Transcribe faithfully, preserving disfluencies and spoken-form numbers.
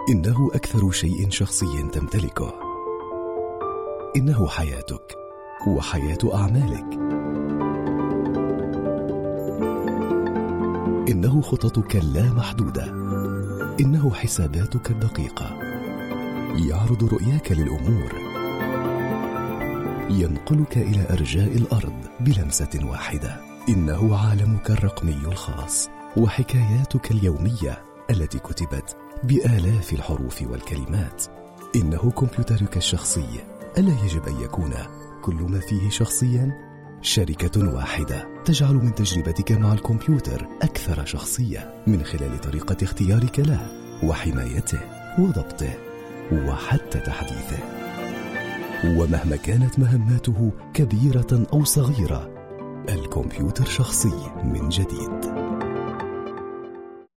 إنه أكثر شيء شخصي تمتلكه. إنه حياتك وحياة أعمالك. إنه خططك اللامحدودة. إنه حساباتك الدقيقة. يعرض رؤياك للأمور. ينقلك إلى أرجاء الأرض بلمسة واحدة. إنه عالمك الرقمي الخاص وحكاياتك اليومية التي كتبت بآلاف الحروف والكلمات. إنه كمبيوترك الشخصي. ألا يجب أن يكون كل ما فيه شخصيا؟ شركة واحدة تجعل من تجربتك مع الكمبيوتر أكثر شخصية من خلال طريقة اختيارك له وحمايته وضبطه وحتى تحديثه. ومهما كانت مهماته كبيرة أو صغيرة، الكمبيوتر شخصي من جديد.